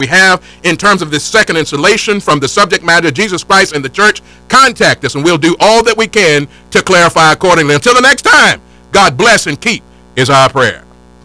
we have in terms of this second installation from the subject matter of Jesus Christ and the church, contact us and we'll do all that we can to clarify accordingly. Until the next time, God bless and keep is our prayer.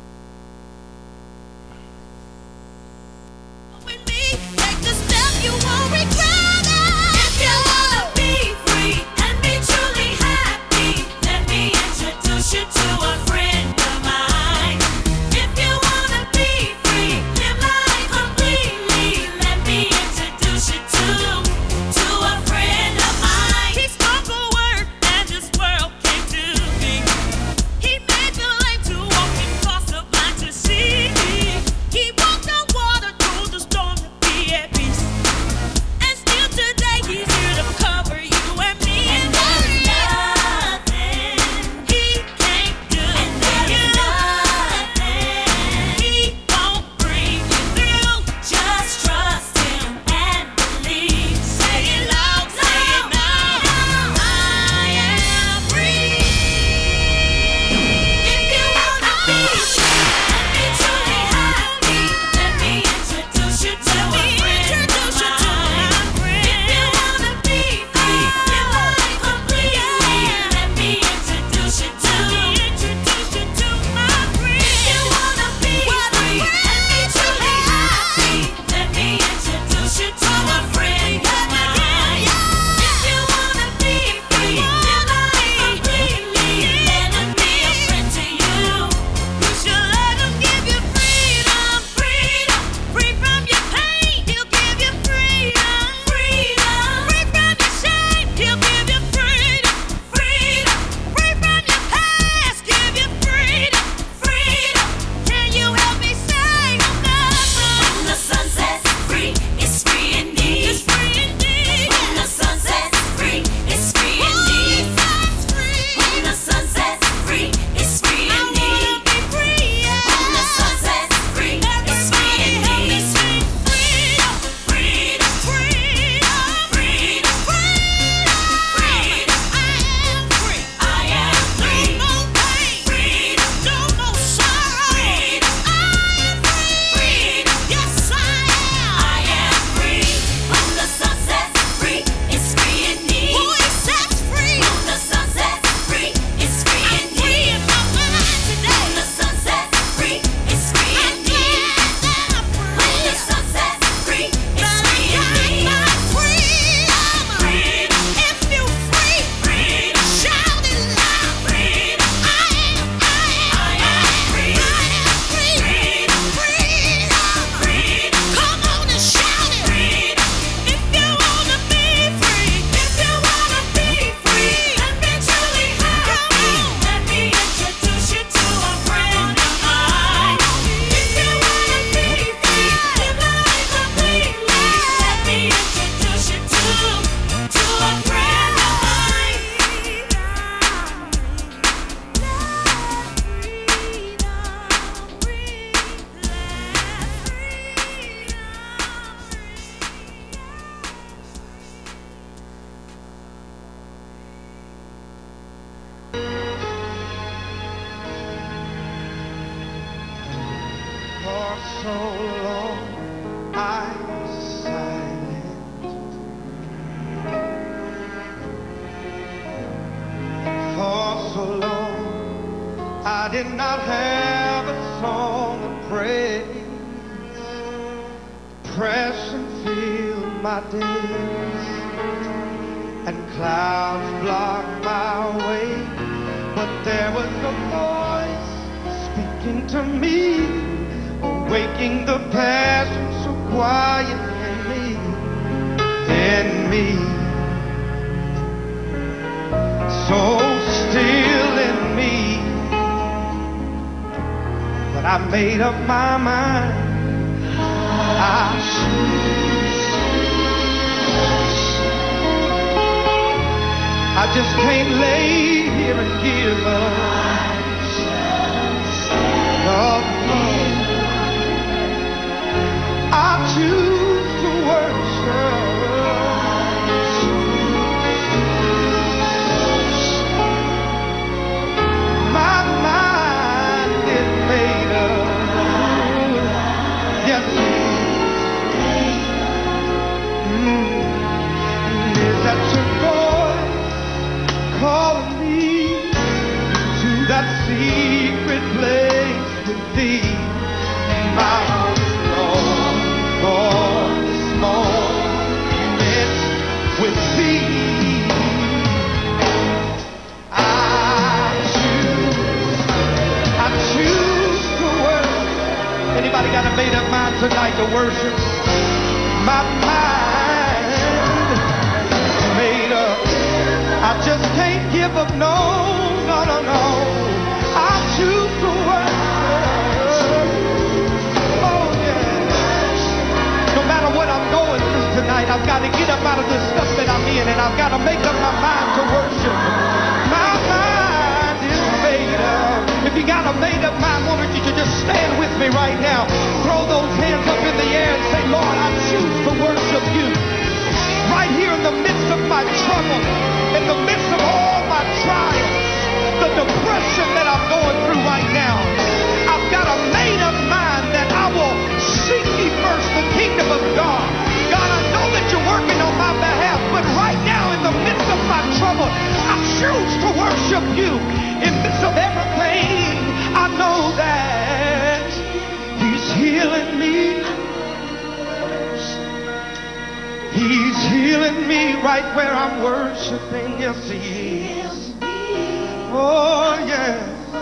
so long I was silent. For so long I did not have a song of praise. Depression filled my days, and clouds blocked my way. But there was a voice speaking to me, awaking the passion so quiet in me, so still in me. But I made up my mind, I just can't lay here and give up. I choose to worship. My mind is made up. Yes, worship. My mind made up. I just can't give up, no, no, no, no. I choose to worship. Oh, yeah. No matter what I'm going through tonight, I've got to get up out of this stuff that I'm in, and I've got to make up my mind to worship. My mind is made up. If you got a made up mind, I want you to just stand with me right now. Throw those hands up in the air and say, Lord, I choose to worship you. Right here in the midst of my trouble, in the midst of all my trials, the depression that I'm going through right now, I've got a made up mind that I will seek ye first the kingdom of God. God, I know that you're working on my behalf, but right now in the midst of my trouble, I choose to worship you. In the midst of everything, I know that he's healing me. He's healing me right where I'm worshiping. Yes, he is. Oh, yeah.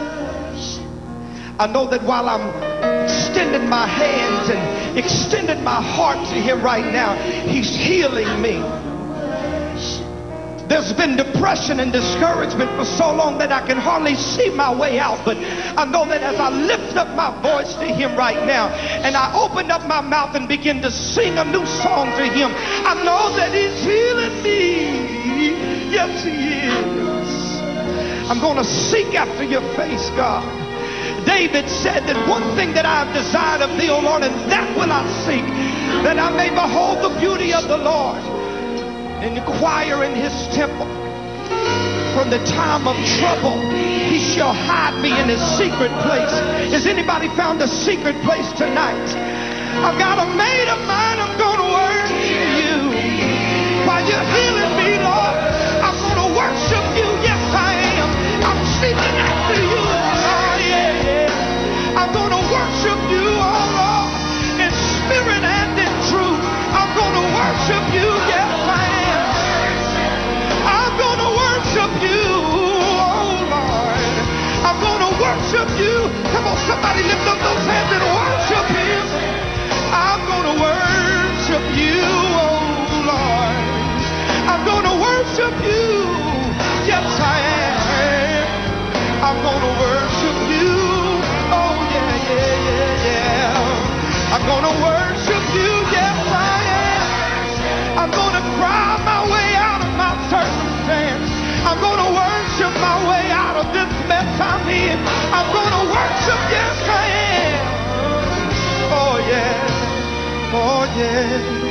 I know that while I'm extending my hands and extending my heart to him right now, he's healing me. There's been depression and discouragement for so long that I can hardly see my way out. But I know that as I lift up my voice to him right now, and I open up my mouth and begin to sing a new song to him, I know that he's healing me. Yes, he is. I'm going to seek after your face, God. David said that one thing that I have desired of thee, O Lord, and that will I seek, that I may behold the beauty of the Lord, inquire in his temple. From the time of trouble, he shall hide me in his secret place. Has anybody found a secret place tonight? I've got a made up mind, I'm going to worship you. While you're healing me, Lord, I'm going to worship you. Yes, I am. I'm seeking after you. Oh, yeah, yeah. I'm going to worship you, oh Lord, in spirit and in truth. I'm going to worship you. Yes, I am. I'm going to worship you, oh Lord. I'm going to worship you. Come on, somebody lift up those hands and worship him. I'm going to worship you, oh Lord. I'm going to worship you. Yes, I am. I'm going to worship you. Oh, yeah, yeah, yeah, yeah. I'm going to worship you. Yes, I am. I'm going to cry my way out of my circumstance. I'm going to worship my way out of this mess I'm in. I'm going to worship. Yes, I am. Oh, yeah. Oh, yeah.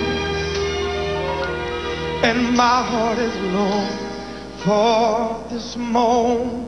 And my heart is long for this moment.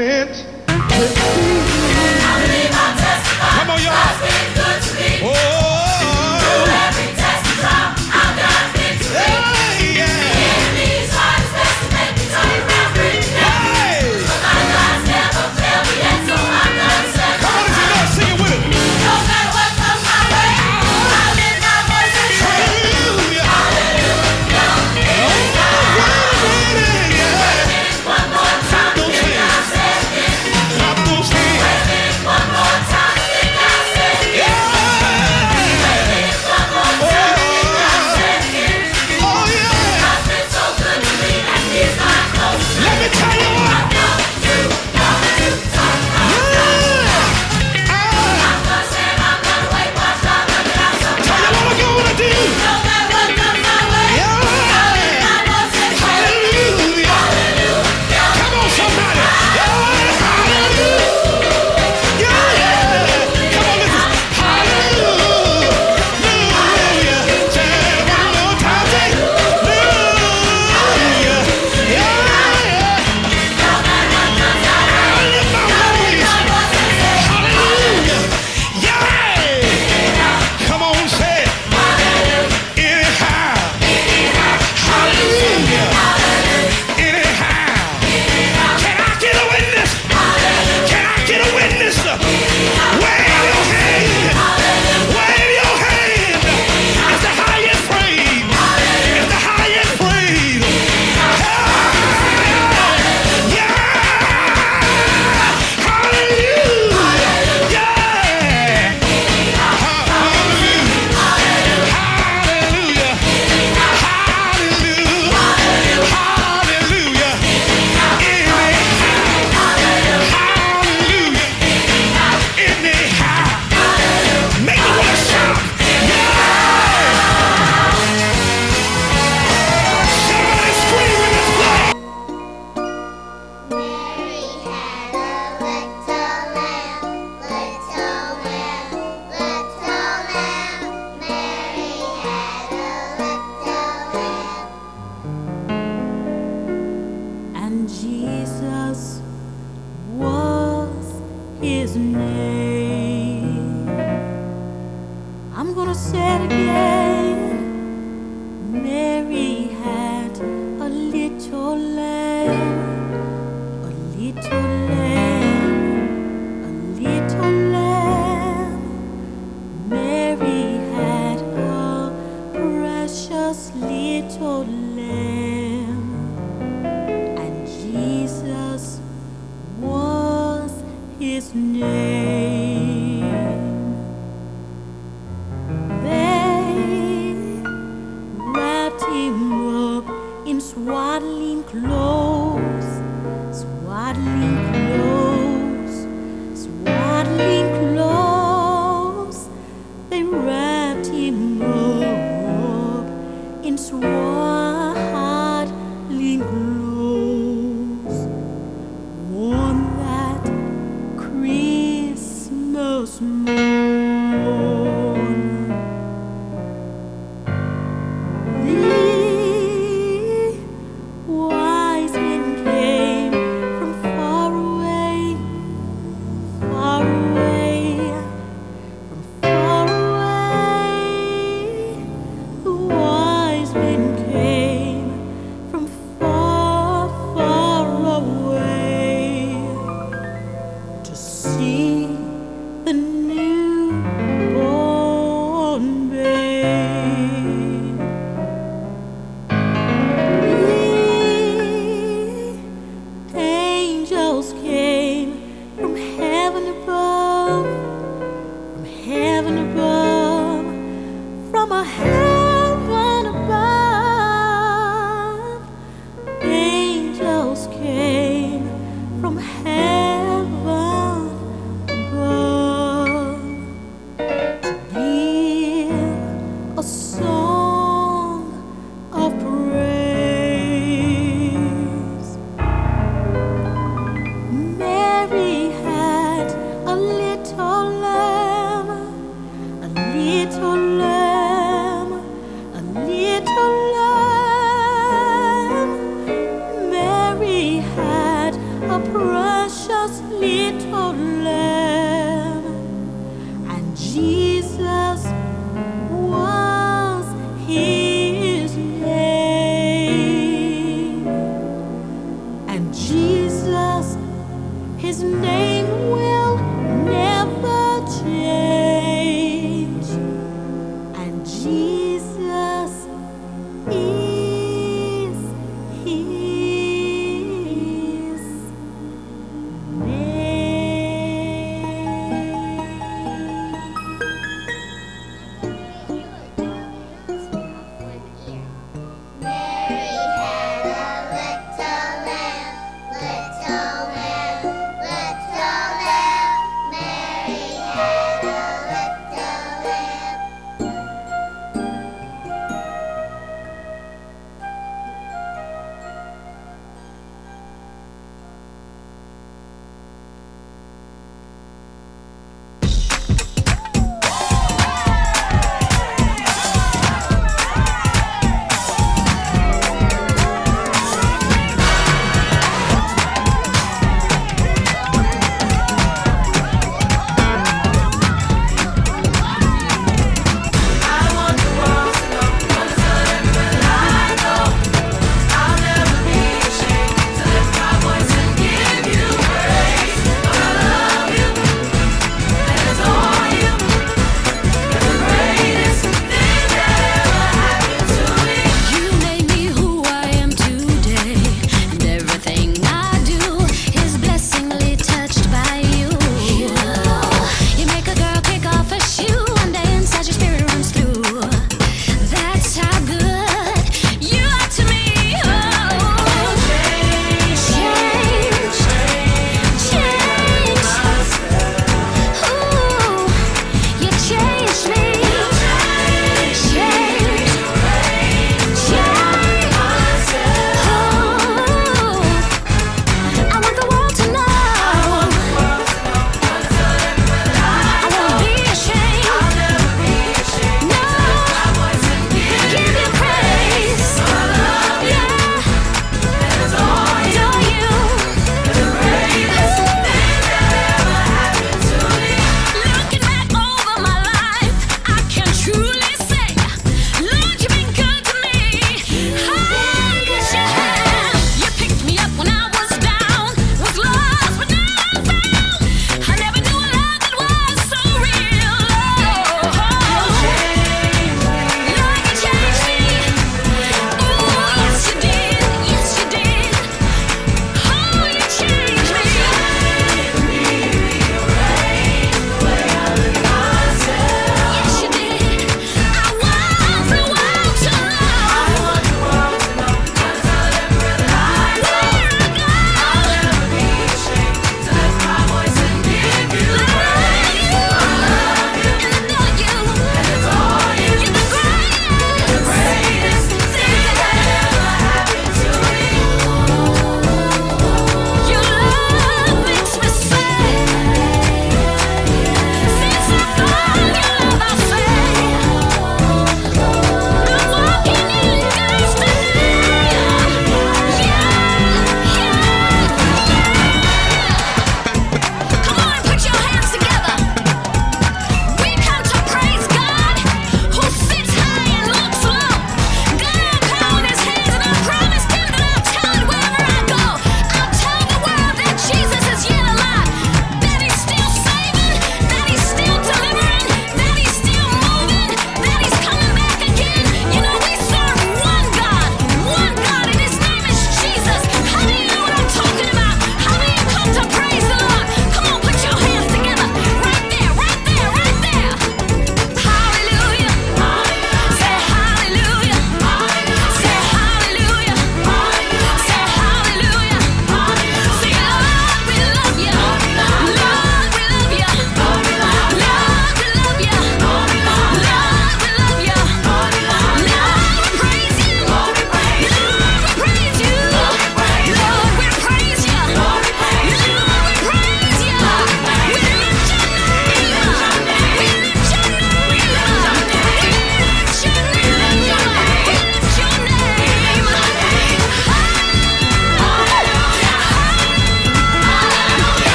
I believe I'll testify. Come on, y'all. God's been good to me. Oh, Through every test and trial, I've got victory. hey, yeah. The enemy's heart is best to make me turn around, bring me down. Hey. But my God's never failed me yet, so I'm not sad. Come on, if you know it, sing it with it. No matter what comes my way, I'll lift my voice and say, Hallelujah. hallelujah. It's God. One more time, think I said it. Clap those hands. One more time, think I said it. Yeah. again. Mary had a little lamb, a little lamb, a little lamb. Mary had a precious little lamb, and Jesus was his name. They wrapped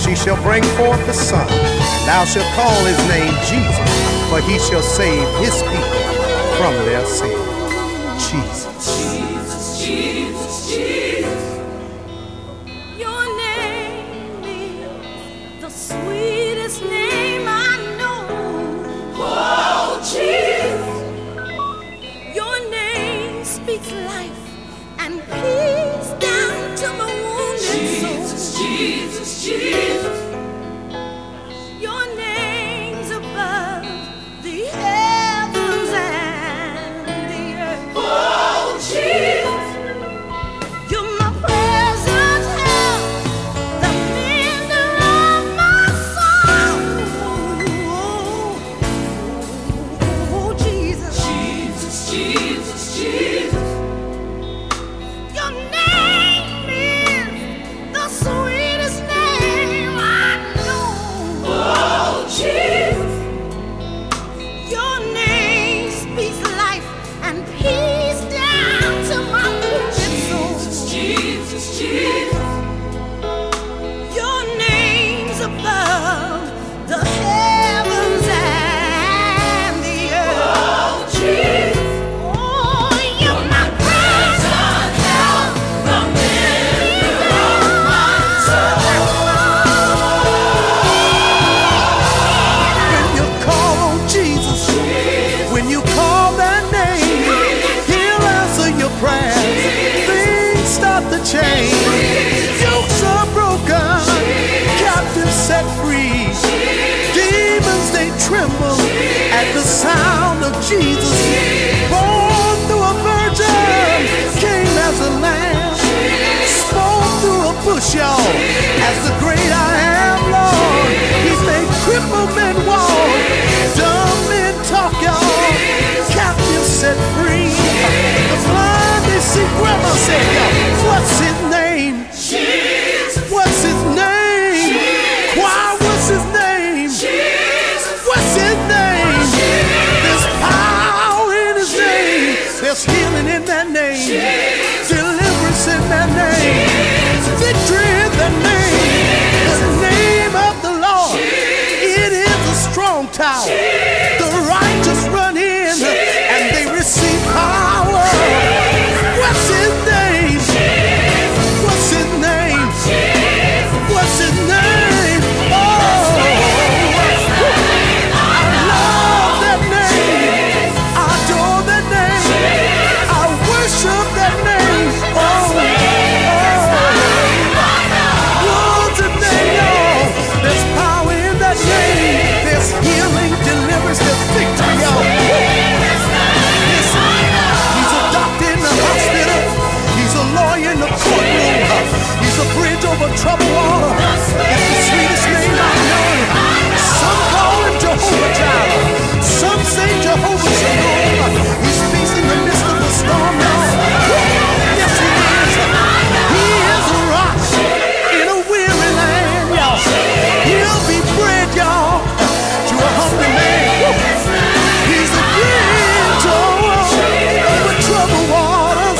she shall bring forth the son, and thou shalt call his name Jesus, for he shall save his people from their sin. Jesus. Jesus, Jesus, Jesus. Your name is the sweetest name I know. Oh, Jesus. Your name speaks life and peace down to my wounded soul. Jesus, Jesus. Your name's above the heavens and the earth. Oh, Jesus. You're my present help, the mender of my soul. Oh, Jesus. Jesus, Jesus, Jesus. Your name is the sweetest name I know. Oh, Jesus. Your name speaks life and peace down to my wounded soul. Jesus, Jesus. Your name's above the heavens and the earth. Oh, Jesus. Oh, you're my present help, the mender of my When you call on Jesus, when you call that name, he'll answer your prayers. Things start to change. Yokes are broken, captives set free. Demons, they tremble at the sound of Jesus. Born through a virgin, came as a lamb, spoke through a bush, y'all, as the great I am, Lord. He's made crippled men walk, dumb men talk, y'all, captives set free. The blind, they see. Grandma said, y'all, what's his name? What's his name? Why, what's his name? What's his name? There's power in his name. There's healing in that name. Deliverance in that name. Victory in that name. The name of the Lord. It is a strong tower. The righteous run in and they receive power. What's his name? What's his name? What's his name? Oh, I love that name. I adore that name. I worship that name. What's his name, y'all? There's power in that name. There's healing, deliverance, there's victory, y'all. Listen, he's a doctor in the hospital. He's a lawyer in the courtroom. He's a bridge over troubled water. It's the sweetest name I know. Some call him Jehovah Jireh. Some say Jehovah Shalom. He's peace in the midst of the storm, y'all. Yes, he is. He is a rock in a weary land, y'all. He'll be bread, y'all, to a hungry man. He's a bridge over troubled waters.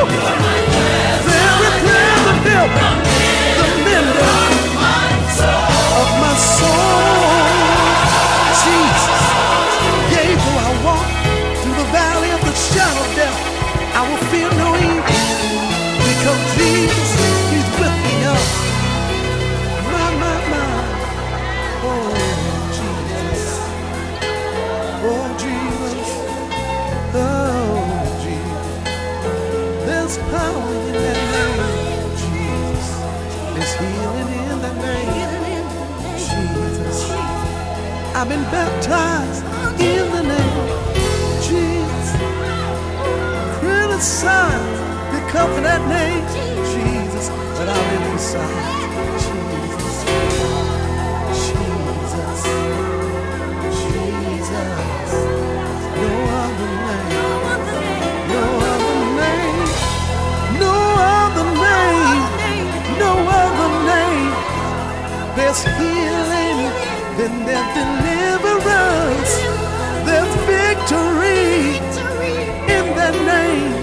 Very clever built, the mender of my soul. Jesus, yea, though I walk through the valley of the shadow of death, I will fear no evil, because Jesus, he's with me up. My. Oh, Jesus. Oh, Jesus. Oh, Jesus. There's power in that name. Jesus. There's healing in that name. Jesus. I've been baptized in the name. Jesus. Criticized because of that name. Jesus. But I live inside. Jesus. Jesus. Jesus. No other name. No other name. No other name. No other name. There's healing, then there's deliverance. There's victory in that name.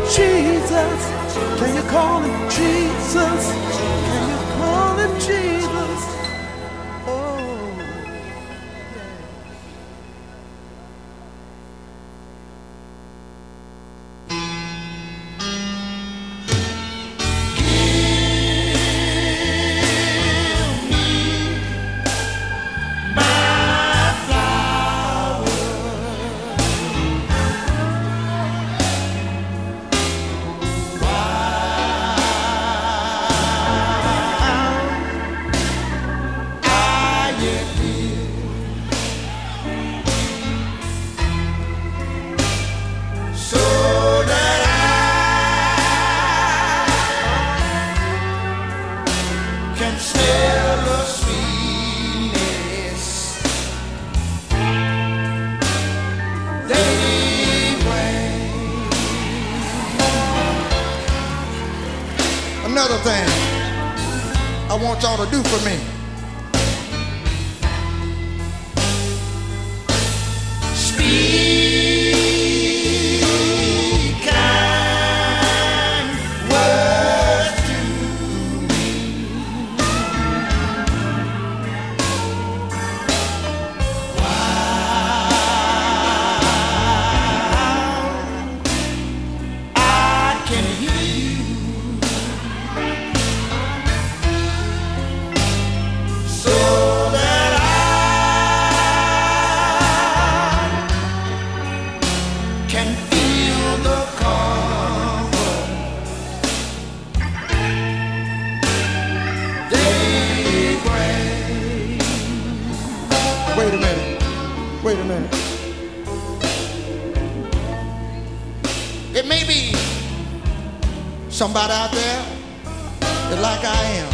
Jesus. Can you call him Jesus? Can you call him Jesus? another thing I want y'all to do for me. Speak kind words to me. While I can hear you, so that I can feel the comfort they bring. Wait a minute. Wait a minute. It may be somebody out there that's like I am.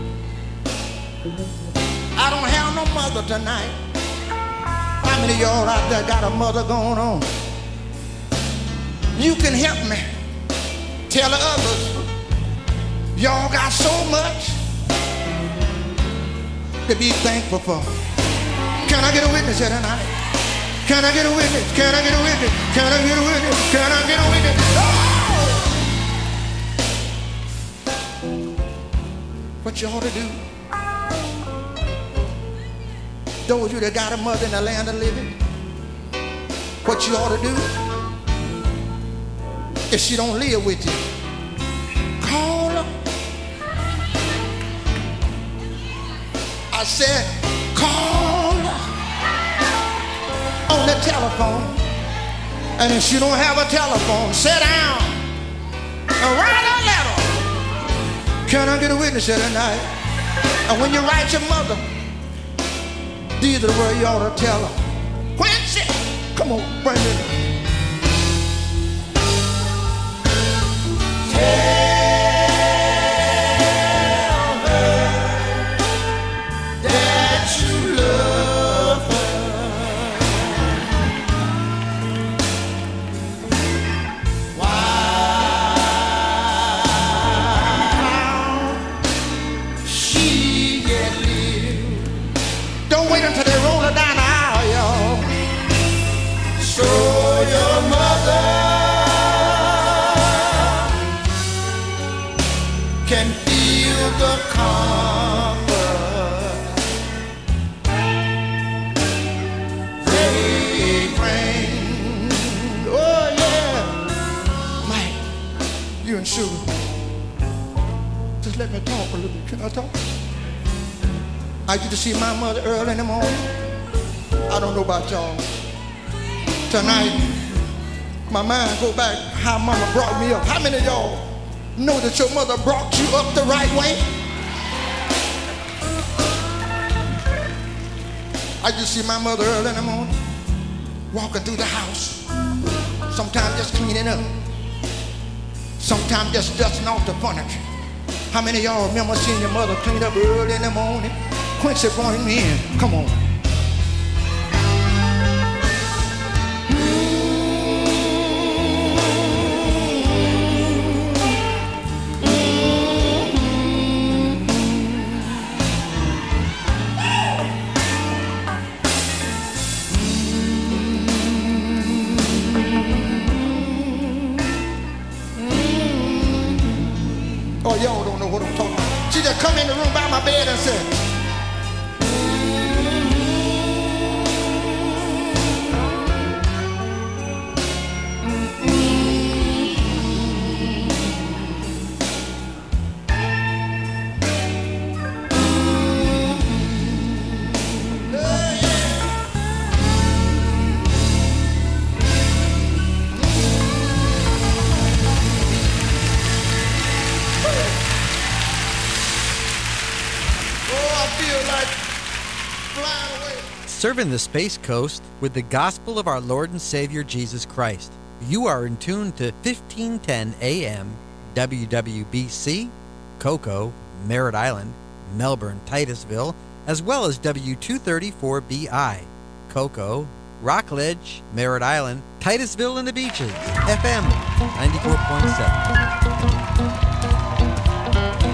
I don't have no mother tonight. How many of y'all out there got a mother going on? You can help me tell the others y'all got so much to be thankful for. Can I get a witness here tonight? Can I get a witness? Can I get a witness? Can I get a witness? Can I get a witness? Oh! What you ought to do? Those of you that got a mother in the land of living, what you ought to do? If she don't live with you, call her. I said, call her on the telephone. And if she don't have a telephone, sit down and write a letter. Can I get a witness here tonight? And when you write your mother, these are the words you ought to tell her. Quincy, come on, bring it. Tell her that you love her. While she yet lives. Don't wait until they roll her down the aisle, y'all. So your mother can feel the comfort they bring. Oh yeah, Mike, you and Sugar, just let me talk a little bit. Can I talk? I used to see my mother early in the morning. I don't know about y'all. Tonight, my mind go back how mama brought me up. How many of y'all know that your mother brought you up the right way? I just see my mother early in the morning, walking through the house, sometimes just cleaning up, sometimes just dusting off the furniture. How many of y'all remember seeing your mother clean up early in the morning? Quincy, bring me in. Come on. Oh, y'all don't know what I'm talking about. She just come in the room by my bed and said, Serving the Space Coast with the gospel of our Lord and Savior Jesus Christ. You are in tune to 1510 AM WWBC, Cocoa, Merritt Island, Melbourne, Titusville, as well as W234BI, Cocoa, Rockledge, Merritt Island, Titusville and the Beaches, FM 94.7.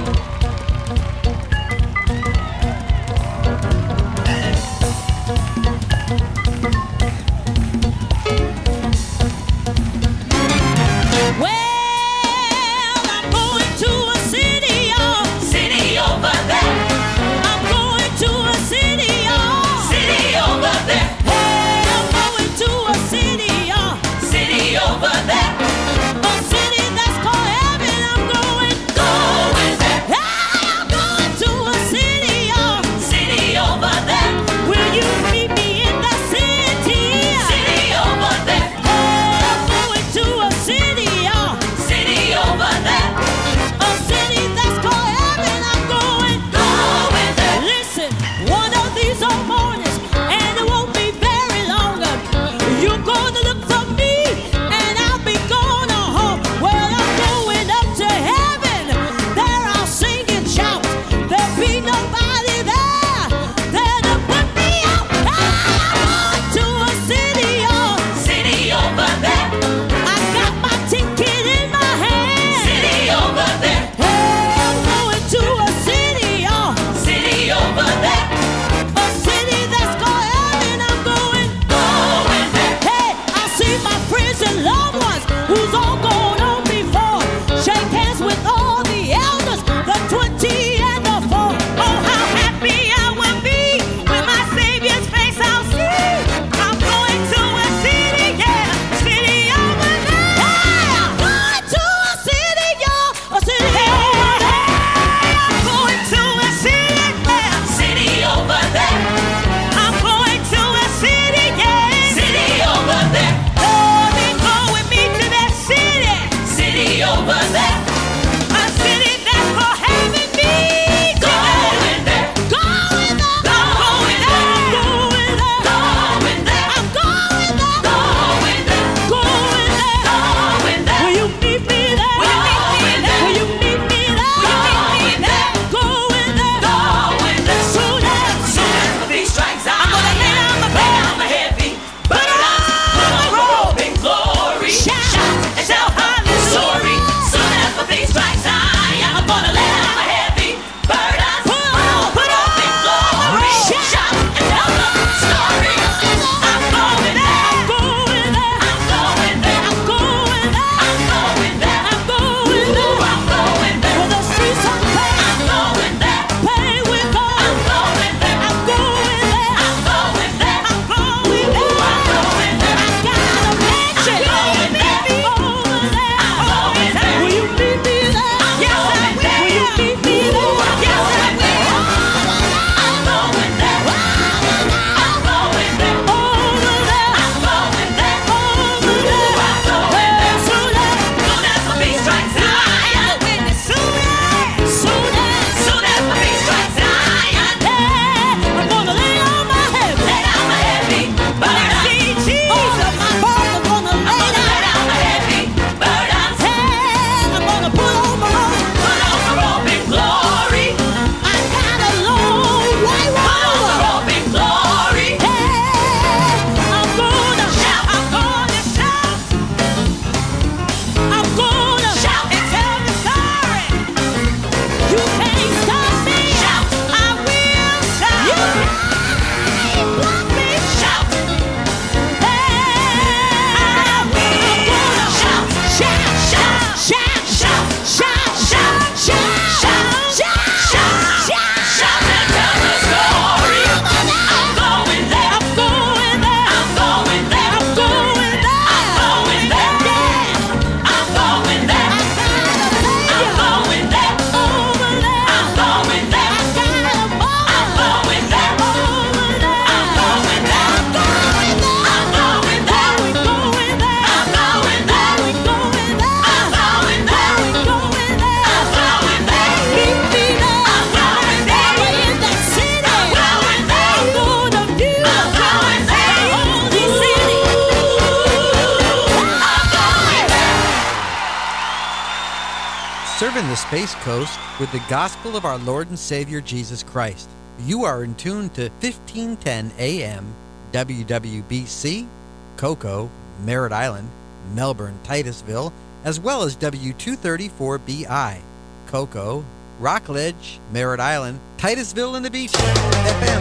Serving the Space Coast with the gospel of our Lord and Savior Jesus Christ. You are in tune to 1510 AM, WWBC, Cocoa, Merritt Island, Melbourne, Titusville, as well as W234BI, Cocoa, Rockledge, Merritt Island, Titusville, and the Beach, FM.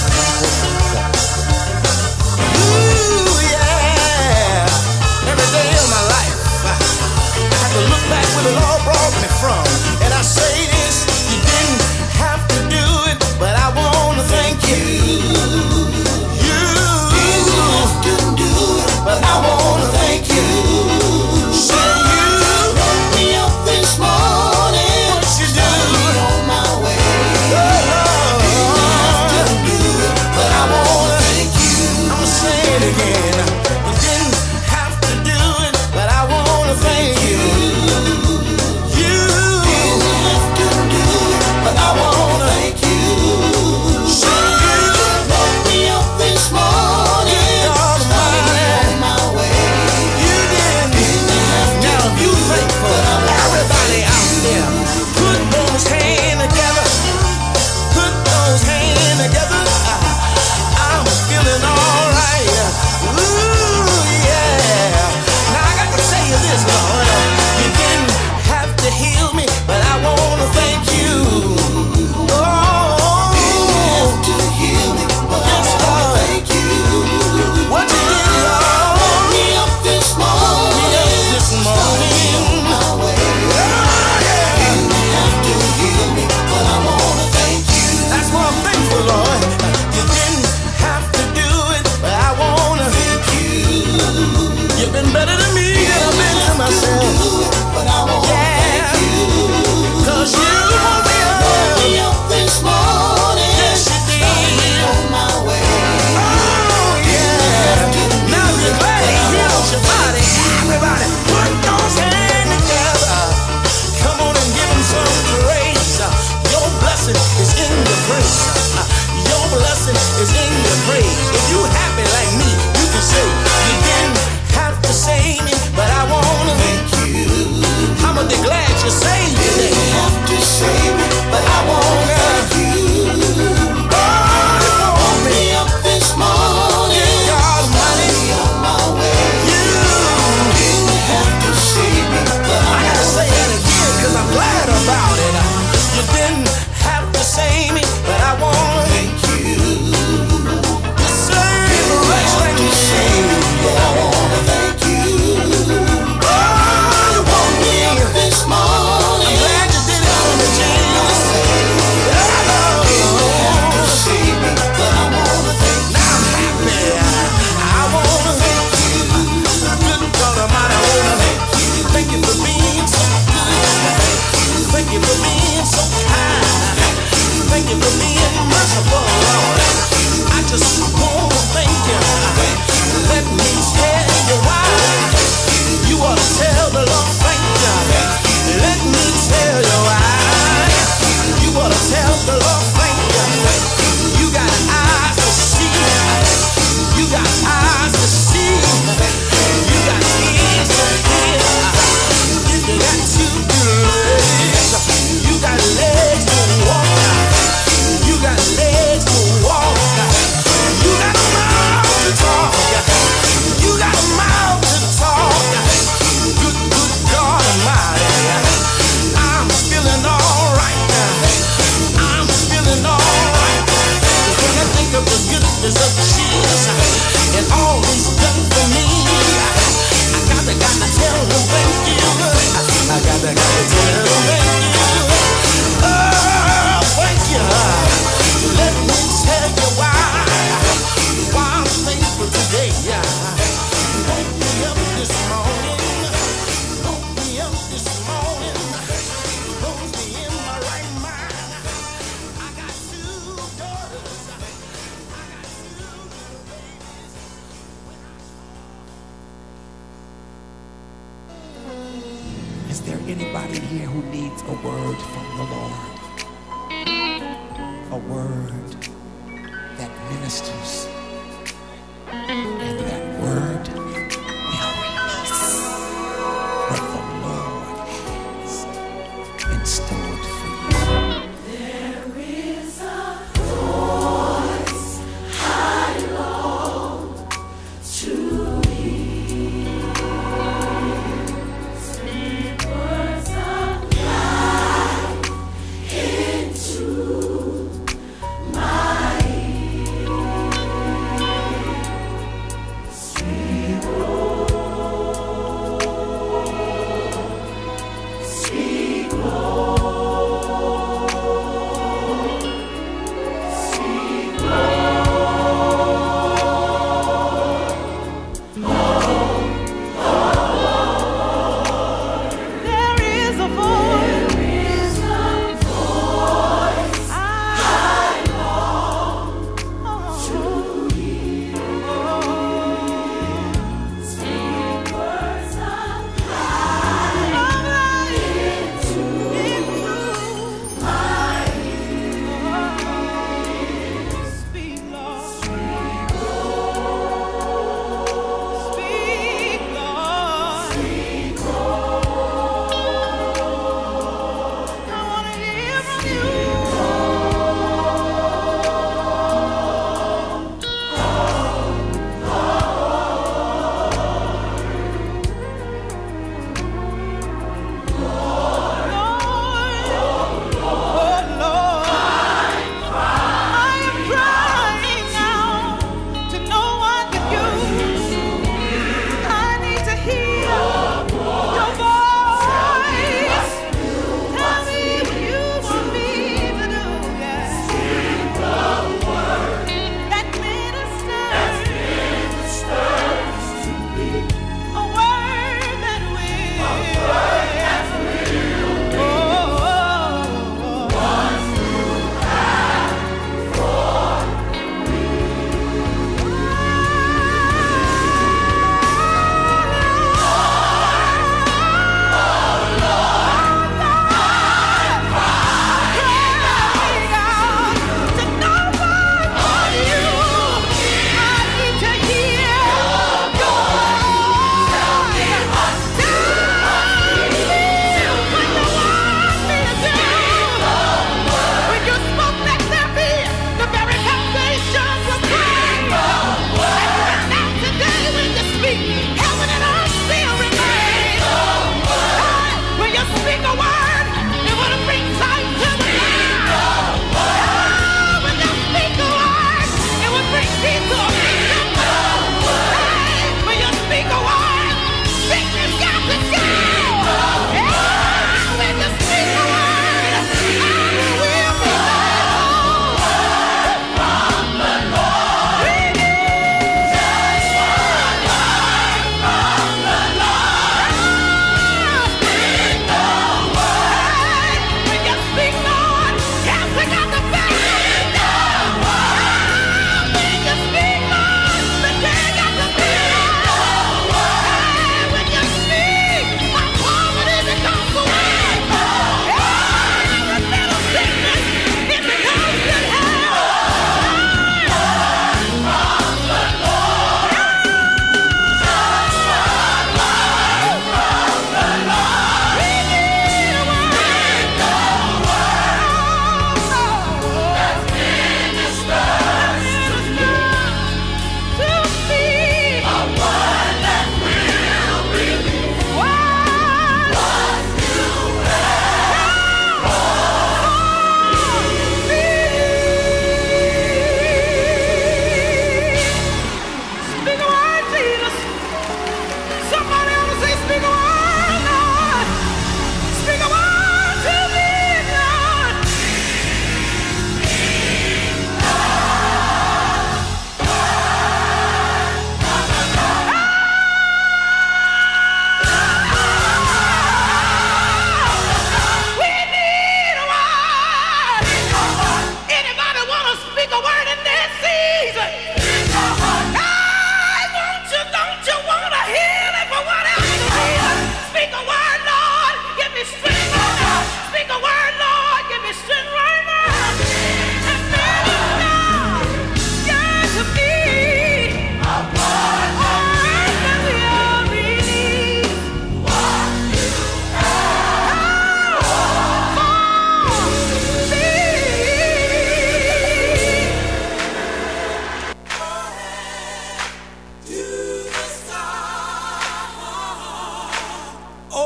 Ooh, yeah. Every day of my life, I have to look back where the Lord brought me from. And I say this, you didn't have to do it, but I want to thank you. You didn't have to do it, but I want to thank you. Say you woke me up this morning. What you do? On my way. Didn't have to do it, but I want to thank you. I'ma say it again. You didn't have to do it, but I want to thank you. You didn't have to do it, but I want to thank you. Say you woke me up this morning. Started on my way. You didn't have to. Now if you thankful, everybody out there, put those hands together. Put those hands together. I'm feeling alright. Ooh, yeah. Now I got to tell you this, Lord. You didn't have to heal me, but I want to thank you. Oh, you didn't have to heal me, but I want to thank you. What you did, Lord? Woke me up this morning. Started on my way. You didn't have to heal me, but I want to thank you. That's why I'm thankful, Lord. You didn't have to do it, but I want to thank you. You've been better to me than I've been to myself. But I want to thank you. 'Cause you woke me up this morning. Yes, you did. Started on my way. Oh, yeah. Now you're glad he healed your body. Everybody, put those hands together. Come on and give him some praise. Your blessing is in the praise. Your blessing is in the praise. If you happy like me, you can say, you didn't have to save me, but I want to thank you. How much they glad you saved me? You didn't have to save me, but I want to thank you. Oh, you woke me up this morning. God, money on my way. You didn't have to save me, but I gotta say that again, 'cause I'm glad about it. You didn't have to save me, but I want to thank you. You saved the rest like you saved me, but I want to thank you. Oh, you woke me up this morning. I'm glad you did it for me, Jesus. You didn't have to save me, but I want to thank you. Now I'm happy. I want to thank you. Good God Almighty, I want to thank you. Thank you for being so good. Thank you for being so kind. Thank you for being merciful, Lord. I just want to thank you. Let me tell you why. You ought to tell the Lord thank you. Let me tell you why. You ought to tell the Lord thank you. You got eyes to see. You got eyes to see. You got ears to hear. You got two legs. You got legs to walk. You got legs to walk. You got a mouth to talk. You got a mouth to talk. Good God Almighty. I'm feeling alright. I'm feeling alright. When I think of the goodness of Jesus and all he's done for me, I gotta tell him thank you. I gotta tell him thank you. Oh, thank you. Let me tell you why I'm thankful today. You woke me up this morning. Woke me up this morning. Rose me in my right mind. I got two daughters. I got two little babies. Is there anybody here who needs a word from the Lord? A word that ministers, and that word will release what the Lord has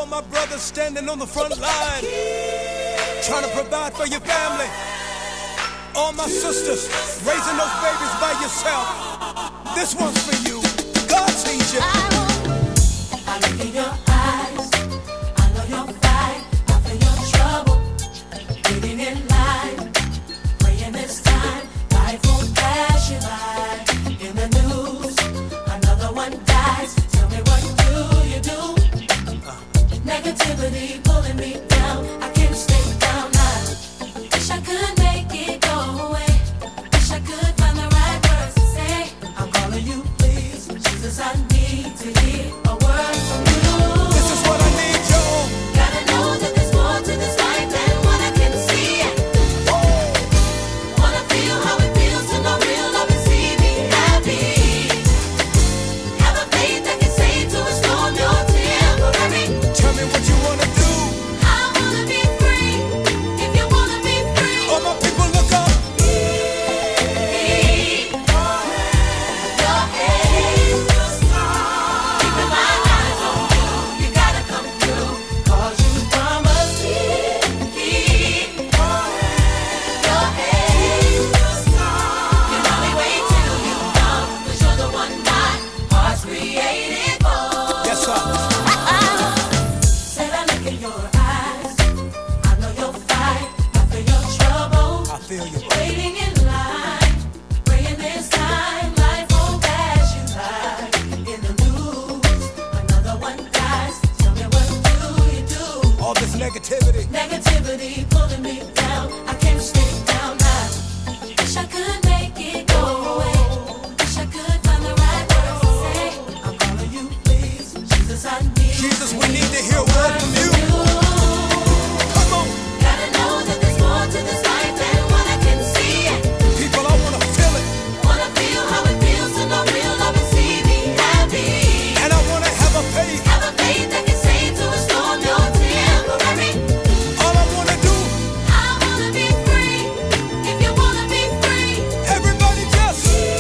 all my brothers standing on the front line, trying to provide for your family. All my sisters raising those babies by yourself. This one's for you. God sees you. I look in your eyes. I know your fight. I feel your trouble. Waiting in line. Praying this time. Life won't pass you by. In the news, another one dies. Tell me, what do you do? Negativity pulling me down. I can't stay down now. Wish I could make it go away. Wish I could find the right words to say. I'm calling you, please. Jesus, I need to hear a word from you. This is what I need, y'all. Gotta know that there's more to this life than what I can see. Wanna feel how it feels to know real love and see me happy. Have a faith that can save to a storm your temporary. Tell me what you wanna do. I wanna be free. If you wanna be free, All my people look up. keep your head. Keeping my eyes on you. You gotta come through. 'Cause you promised me. Keep your head. You only wait till you come. 'Cause you're the one my heart's created for. Yes, sir. Said I look in your eyes. I know you'll fight. I feel your trouble. I feel you. Waiting in line, praying this time, life won't pass you by. In the news, another one dies. Tell me, what do you do? All this negativity. Negativity pulling me down. I can't stay down now. Wish I could make it go away. Wish I could find the right words to say. I'm calling you, please. Jesus, I need. Jesus, we need to hear a word from you. Come on. Gotta know that there's more to this life than what I can see. People, I wanna feel it. Wanna feel how it feels to know real love and see me happy. And I wanna have a faith. Have a faith that can save to a storm your temporary. All I wanna do. I wanna be free. If you wanna be free, Everybody just.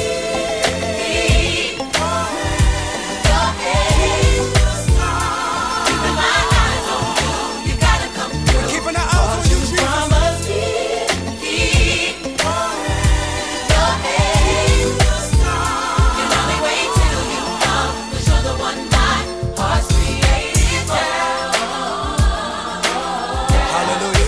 keep your head. Keeping my eyes on you. You gotta come through. Keeping our eyes on you, Jesus. Promise me. Keep your head. You only wait till you come. 'Cause you're the one my heart's created for. Hallelujah.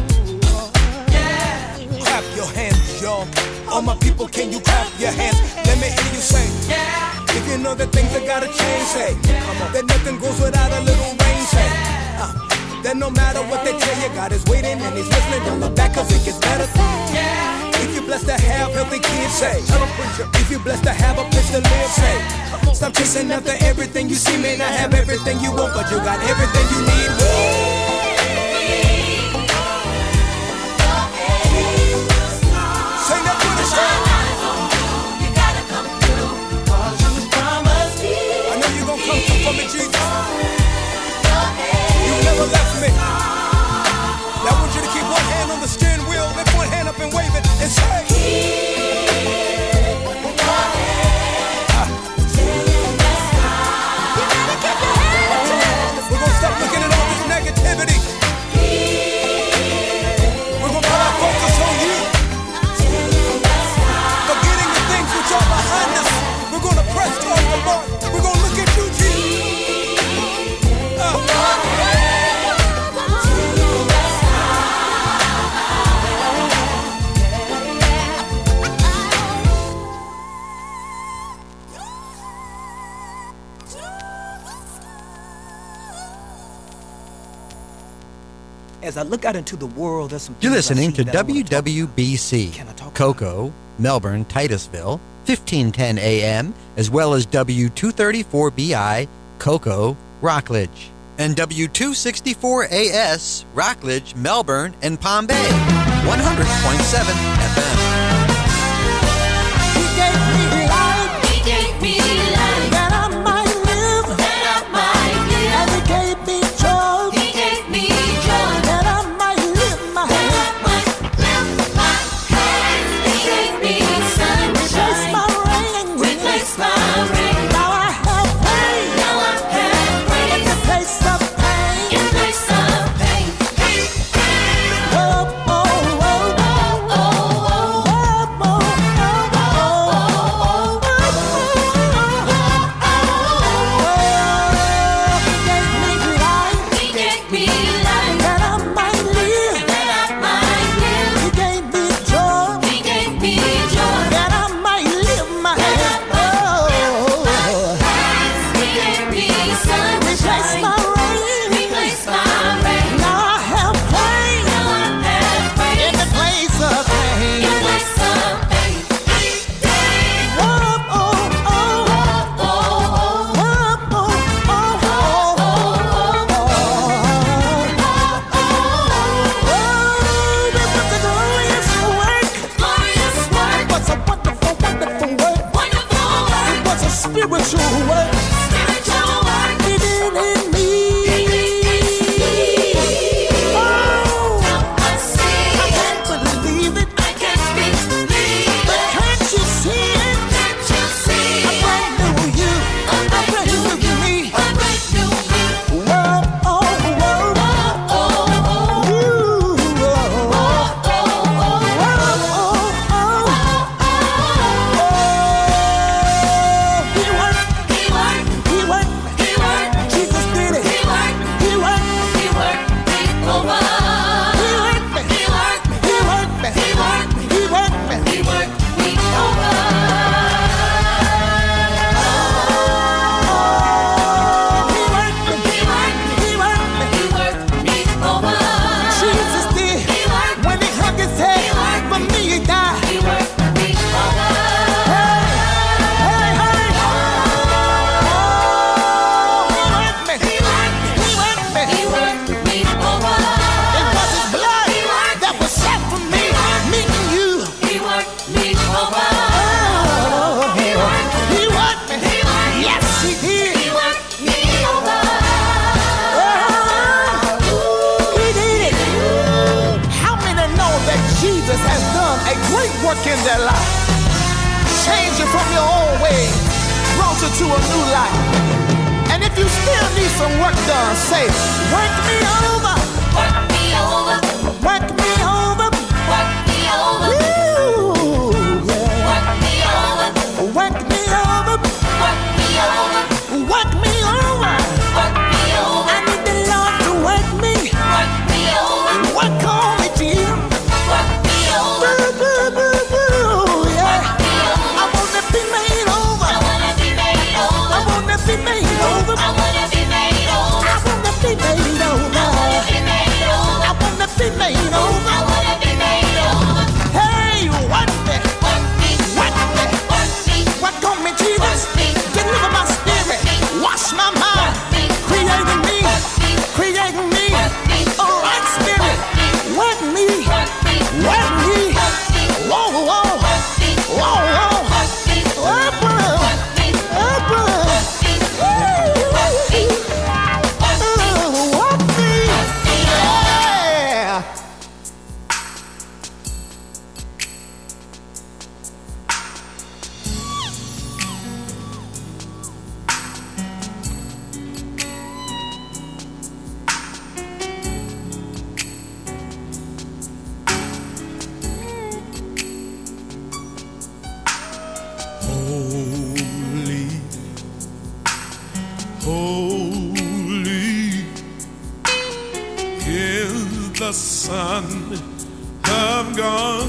Clap your hands, y'all. All my people, can you clap your hands? Let me hear you say. If you know that things have gotta change, say. That nothing goes without a little rain, say. That no matter what they tell you, God is waiting and He's listening. Don't look back 'cause it gets better. If you're blessed to have healthy kids, say. If you're blessed to have a place to live, say. Stop chasing after everything you see. May not have everything you want, but you got everything you need. Sing that with us, y'all. You gotta come through. 'Cause you promised me. I know you're gonna come through for me, Jesus. Your head. You never left me. Now I want you to keep one hand on the steering wheel, lift one hand up and wave it, and say. We're gonna stop looking at all this negativity. We're gonna put our focus on you. Forgetting the things which are behind us. We're gonna press towards the mark. We're gonna look at you, Jesus. As I look out into the world, there's some You're things I listening see to that I wanna talk about. WWBC, Can I talk about Cocoa, Melbourne, Titusville, 1510 AM, as well as W234BI, Cocoa, Rockledge, and W264AS, Rockledge, Melbourne, and Palm Bay, 100.7 FM. He gave me life He gave me life that I might live, that I might live. and He gave me joy He gave me joy that I might live my that life. I might live my life. He gave me Replace sunshine. my rain. Replace my rain. Now I have pain Now I have in the praise place of pain. work. Spiritual work. He did in me. Oh, I see I it. can't believe it. I can't believe But it. can't you see it? Can't you see A it? brand new you. A A brand new me. A brand new me. Whoa, oh, whoa. Oh, oh, oh. Ooh, whoa. Oh, oh, oh. He worked, He worked. he worked, He worked. Jesus did it. He worked. He worked, He worked me over. he worked me. He worked. He worked me. He worked. He worked me. He worked me over. He worked me. He worked. He worked me. He worked me over. Jesus did. He worked. When he hung his head for me, he died. He worked me over. Hey, hey, hey. Oh, he worked me. He worked. He worked me. He worked me over. It was his blood He worked. that was shed for me, me and you. He worked me over. Oh, He worked. he worked me. He worked. Yes, he did. He worked me over. He did it. How many know that Jesus has done a great work in their life? Changed you from your old ways, brought you to a new life. And if you still need some work done, say, work me over, Work me over. work me over. Work me over. Ooh, yeah. Work me over. Work me over, Work me over. work me over. Work me over. I need the Lord to work me. Work me over. Work on me, Jesus. Work me over. Yeah. Work me over. I wanna be made over. I wanna be made I over. wanna be made over. I wanna be made over. I wanna be made over. I wanna be made over. I wanna be made over. I wanna be made over. Hey, work me, Work me. work me, Work me. work on me, Jesus. Deliver my spirit, wash my mind, creating me, creating me. A right spirit, work me, work me. Whoa, whoa, whoa, whoa. Holy, holy is the Son of God.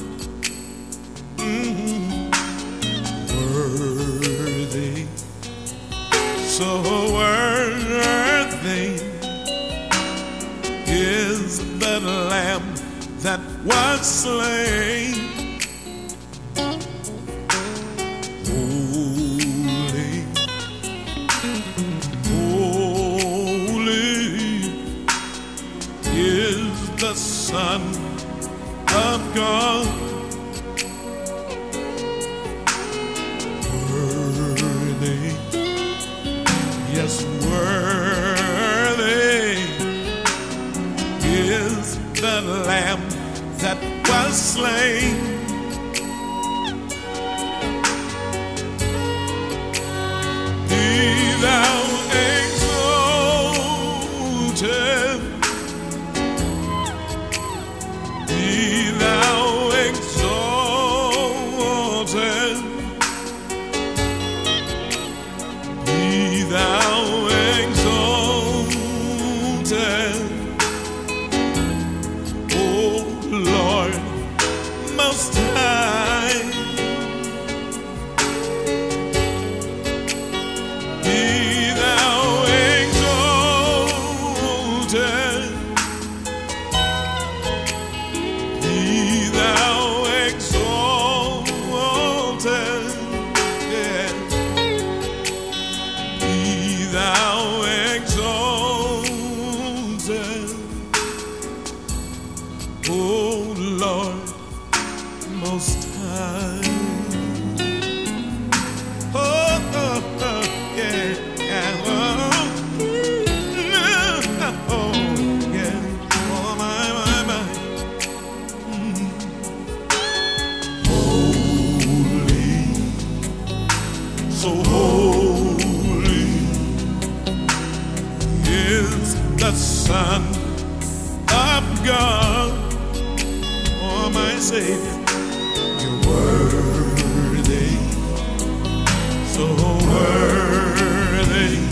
Worthy, so worthy is the Lamb that was slain. Holy, holy is the Son of God. Worthy, yes, worthy is the Lamb that was slain. Be thou exalted, be thou exalted, be thou exalted, O Lord Most High. Be thou exalted, be thou exalted, yeah. Be the Son of God, oh my Savior. You're worthy, so worthy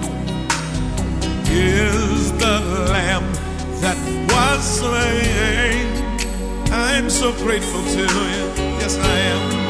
is the Lamb that was slain. I'm so grateful to you, yes I am.